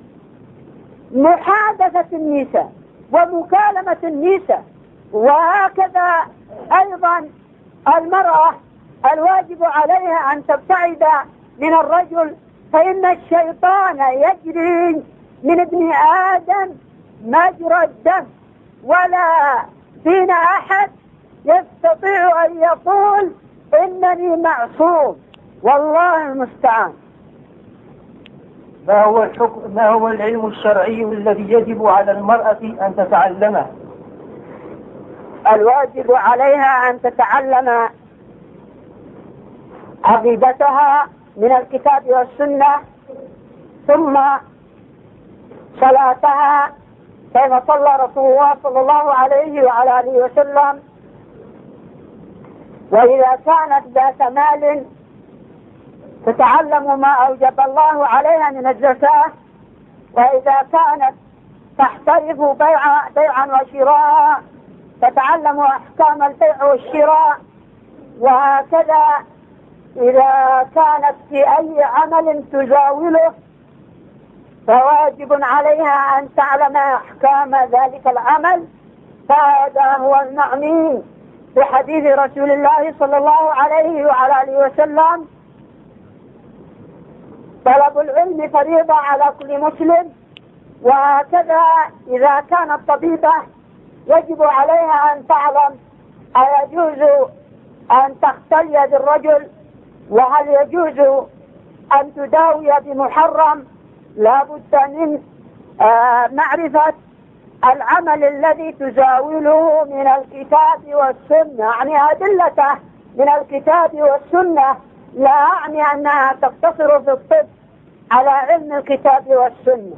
محادثة النساء ومكالمة النساء. وهكذا أيضا المرأة الواجب عليها أن تبتعد من الرجل، فإن الشيطان يجري من ابن آدم مجرى الدم، ولا فينا أحد يستطيع أن يقول إنني معصوم، والله المستعان. ما هو العلم الشرعي الذي يجب على المرأة أن تتعلمه؟ الواجب عليها أن تتعلم عقيدتها من الكتاب والسنة، ثم صلاتها كما صلى رسول الله صلى الله عليه وعلى آله وسلم، وإذا كانت ذات مال تتعلم ما أوجب الله عليها من الزكاة، وإذا كانت تحترف بيعا وشراء تتعلم أحكام البيع والشراء. وهكذا إذا كانت في أي عمل تزاوله فواجب عليها أن تعلم أحكام ذلك العمل فهذا هو المعني بحديث رسول الله صلى الله عليه وعلى آله وسلم: طلب العلم فريضة على كل مسلم. وهكذا إذا كانت طبيبة يجب عليها أن تعلم أيجوز أن تختلي بالرجل، وهل يجوز أن تداوي بمحرم. لا بد من معرفة العمل الذي تزاوله من الكتاب والسنة، يعني أدلته من الكتاب والسنة، لا أعني أنها تقتصر في الطب على علم الكتاب والسنة.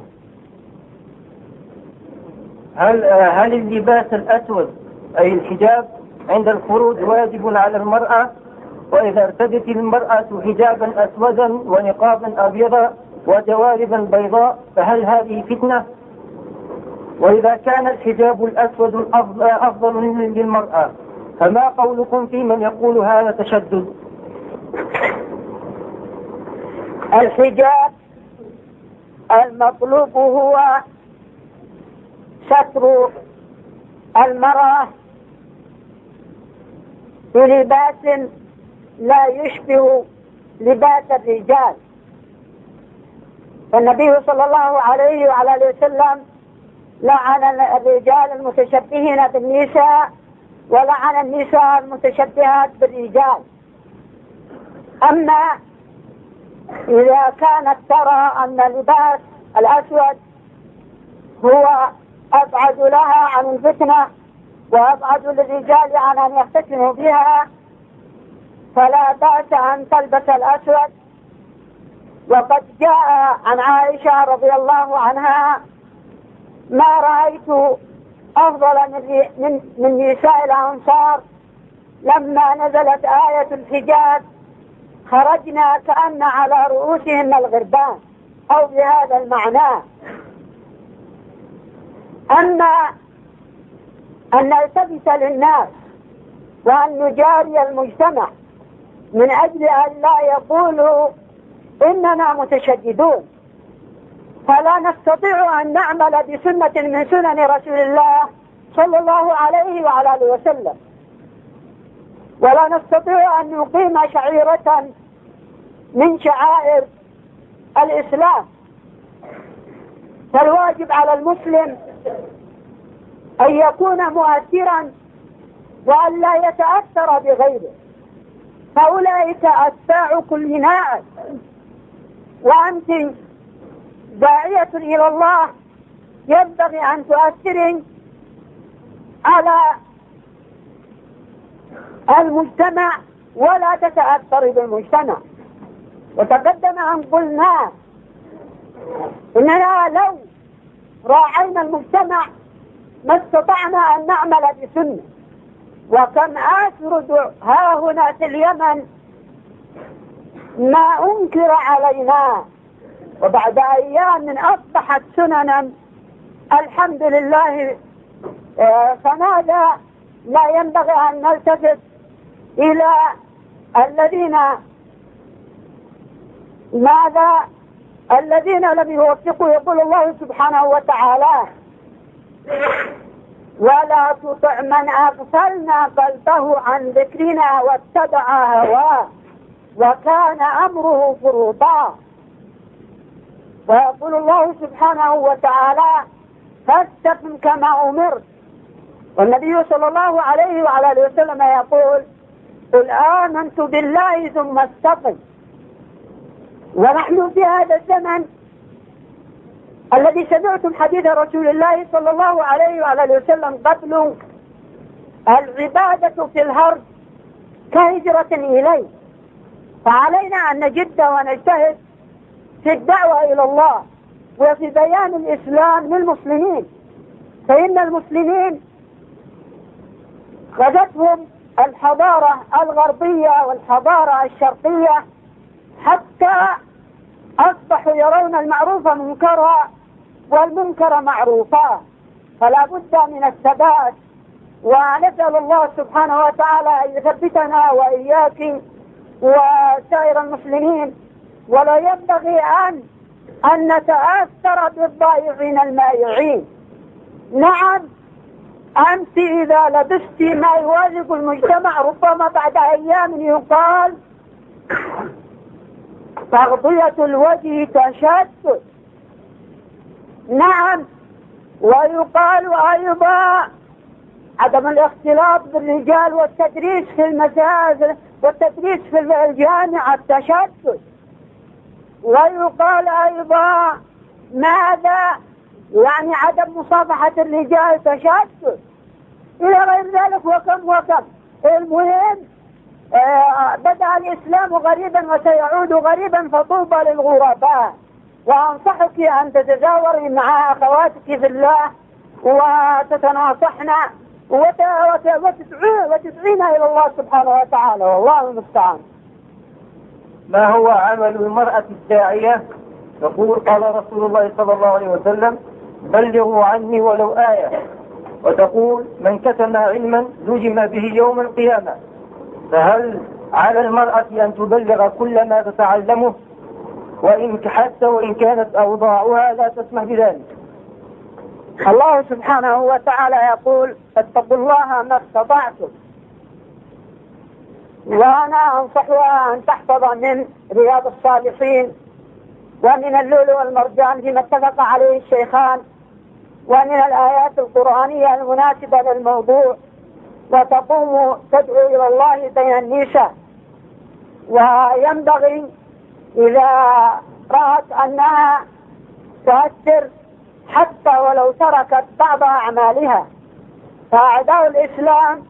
هل اللباس الأسود أي الحجاب عند الخروج واجب على المرأة؟ وإذا ارتدت المرأة حجابا أسودا ونقابا أبيضا وجواربا بيضاء فهل هذه فتنة؟ وإذا كان الحجاب الأسود أفضل للمرأة فما قولكم في من يقول هذا تشدد؟ الحجاب المطلوب هو ستر المرأة بلباس لا يشبه لباس الرجال. فالنبي صلى الله عليه وعلى آله وسلم لعن الرجال المتشبهين بالنساء ولعن النساء المتشبهات بالرجال. أما إذا كانت ترى أن اللباس الأسود هو أبعد لها عن الفتنة وأبعد للرجال عن أن يفتتنوا بها فلا بأس أن تلبس الأسود. وقد جاء عن عائشة رضي الله عنها: ما رأيت أفضل من نساء الأنصار لما نزلت آية الحجاب خرجنا كأن على رؤوسهن الغربان، أو بهذا المعنى. أما أن نلتبس للناس وأن نجاري المجتمع من أجل أن لا يقولوا إننا متشددون، فلا نستطيع أن نعمل بسنة من سنن رسول الله صلى الله عليه وعلى آله وسلم، ولا نستطيع أن نقيم شعيرة من شعائر الإسلام. فالواجب على المسلم أن يكون مؤثرا وأن لا يتأثر بغيره، فأولئك أتباع كل ناعم. وأنت داعية إلى الله ينبغي أن تؤثري على المجتمع ولا تتأثر بالمجتمع. وتقدم أن قلنا إننا لو راعينا المجتمع ما استطعنا أن نعمل بسنة. وكم أسرد ها هنا في اليمن ما أنكر علينا، وبعد أيام أصبحت سننا الحمد لله. فماذا لا ينبغي أن نلتفت إلى الذين لم يوفقوا؟ يقول الله سبحانه وتعالى: ولا تطع من أغفلنا قلبه عن ذكرنا واتبع هواه وكان أمره فرطا. ويقول الله سبحانه وتعالى: فاستقم كما أمرت. والنبي صلى الله عليه وعلى آله وسلم يقول: قل آمنت بالله ثم استقم. ونحن في هذا الزمن الذي سمعتم حديث رسول الله صلى الله عليه وعلى آله وسلم قبل: العبادة في الهرب كهجرة إليه. فعلينا أن نجد ونجتهد في الدعوة إلى الله وفي بيان الإسلام للمسلمين، فإن المسلمين غزتهم الحضارة الغربية والحضارة الشرقية حتى أصبحوا يرون المعروف منكرا والمنكر معروفا. فلا بد من الثبات، ونسأل الله سبحانه وتعالى أن يثبتنا وإياك وسائر المسلمين. ولا ينبغي أن نتأثر بالضائعين المائعين. نعم، أنت إذا لبست ما يوافق المجتمع ربما بعد أيام يقال تغطية الوجه تشدد. نعم، ويقال أيضا عدم الاختلاط بالرجال والتدريس في المساجد والتدريس في الجامعة تشدد. ويقال أيضا ماذا يعني عدم مصافحة الرجال تشدد إلى غير ذلك وكم. المهم بدأ الإسلام غريبا وسيعود غريبا فطوبى للغرباء. وأنصحك أن تتزاوري مع أخواتك في الله وتتناصحن وتدعين إلى الله سبحانه وتعالى، والله المستعان. ما هو عمل المرأة الداعية؟ يقول قال رسول الله صلى الله عليه وسلم: بلغوا عني ولو آية. وتقول: من كتم علما لجم به يوم القيامة. فهل على المرأة أن تبلغ كل ما تتعلمه حتى وإن كانت أوضاعها لا تسمح بذلك؟ الله سبحانه وتعالى يقول: فاتقوا الله ما استطعتم. وأنا أنصحها أن تحفظ من رياض الصالحين ومن اللؤلؤ والمرجان فيما اتفق عليه الشيخان ومن الآيات القرآنية المناسبة للموضوع، وتقوم تدعو إلى الله بين النساء. وينبغي إذا رأت أنها تؤثر حتى ولو تركت بعض أعمالها، فأعداء الإسلام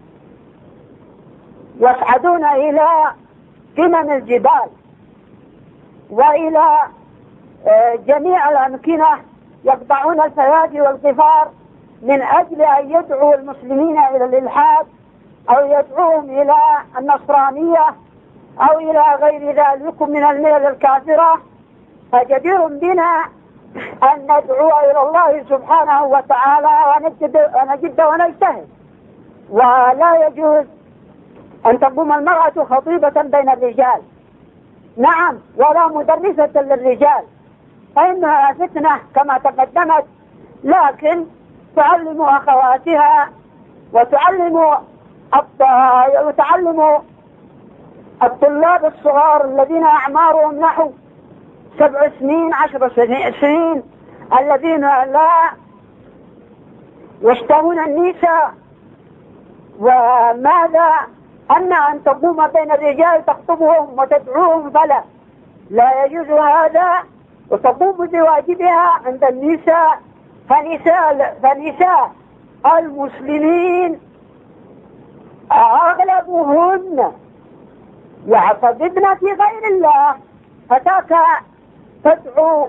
يصعدون إلى قمم الجبال وإلى جميع الأمكنة يقطعون الفيافي والقفار من أجل أن يدعوا المسلمين إلى الإلحاد أو يدعوهم إلى النصرانية أو إلى غير ذلك من الملل الكافرة. فجدير بنا أن ندعو إلى الله سبحانه وتعالى ونجد ونجتهد. ولا يجوز أن تقوم المرأة خطيبة بين الرجال، نعم، ولا مدرسة للرجال، فإنها فتنة كما تقدمت، لكن تعلم أخواتها وتعلم الطلاب الصغار الذين أعمارهم نحو 7 سنين 10 سنين الذين لا يشتهون النساء. وماذا أن تقوم بين الرجال تخطبهم وتدعوهم، لا يجوز هذا، وتقوم بواجبها عند النساء. فنساء المسلمين أغلبهن يعتقدن في غير الله، فتاك تدعو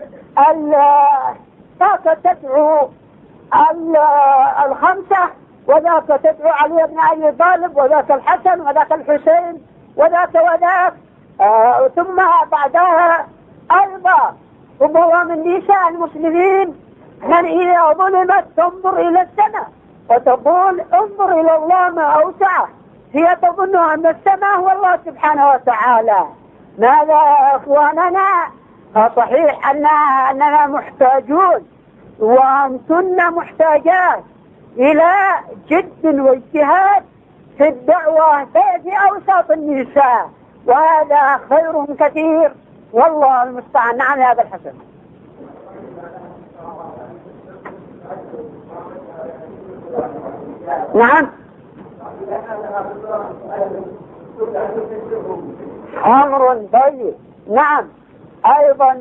الخمسة، وذاك تدعو علي بن أبي طالب، وذاك الحسن، وذاك الحسين، وذاك ثم بعدها أيضا هو من نساء المسلمين من إذا ظلمت تنظر إلى السماء وتقول: انظر إلى الله ما أوسعه. هي تظن أن السماء هو الله سبحانه وتعالى. ماذا يا أخواننا؟ صحيح أننا محتاجون وأنتن محتاجات إلى جد واجتهاد في الدعوة في أوساط النساء، وهذا خير كثير، والله المستعان. نعم يا أبا الحسن. نعم، أمر طيب. نعم، أيضا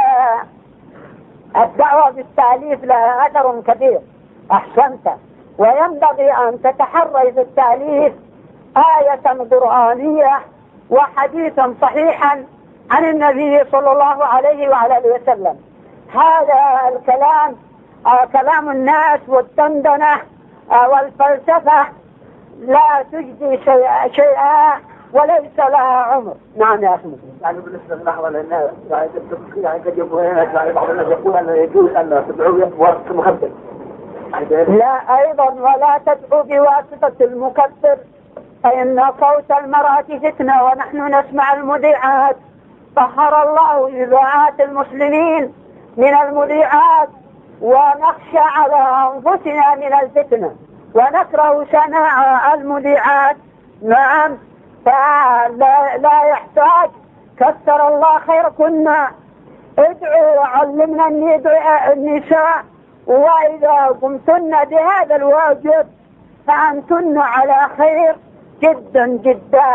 الدعوة بالتأليف لها أثر كبير. أحسنت. وينبغي أن تتحري في التأليف آية قرآنية وحديثا صحيحا عن النبي صلى الله عليه وعلى آله وسلم. هذا الكلام كلام الناس والدندنة والفلسفة لا تجدي شيئا وليس لها عمر. نعم يا أخي. يعني بالنسبة للنحو لأن يعني قد يكون يعني بعض الناس يقول أن يجوز أن تدعو بواسطة مخدر. لا، أيضا ولا تدعو بواسطة المكبر، فإن صوت المرأة فتنة، ونحن نسمع المذيعات. طهر الله إذاعات المسلمين من المذيعات ونخشى على أنفسنا من الفتنة، ونكره سماع المذيعات. نعم، فلا يحتاج. كثر الله خيركن، ادعوا وعلمنا أن يدعو النساء، وإذا قمتن بهذا الواجب فأنتن على خير جدا جدا.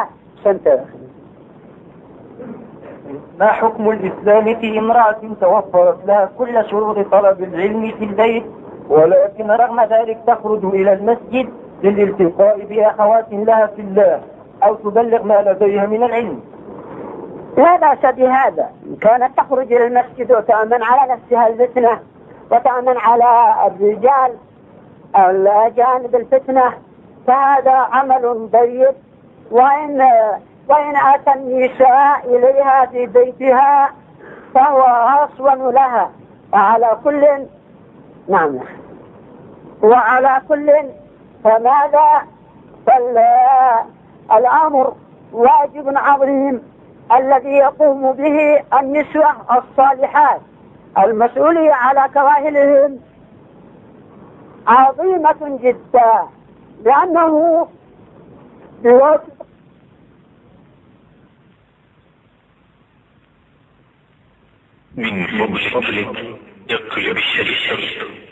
ما حكم الإسلام في امرأة توفرت لها كل شروط طلب العلم في البيت، ولكن رغم ذلك تخرج إلى المسجد للالتقاء بأخوات لها في الله أو تبلغ ما لديها من العلم؟ لا بأس بهذا. كانت تخرج إلى المسجد وتأمن على نفسها الفتنة وتأمن على الرجال الأجانب الفتنة، فهذا عمل طيب. وإن أتى النساء إليها في بيتها فهو أصون لها. وعلى كل نعم، وعلى كل فماذا؟ فالأمر واجب عظيم الذي يقوم به النسوة الصالحات. المسؤولية على كواهلهم عظيمة جدا، لأنه من فضلك اقلب الشريط.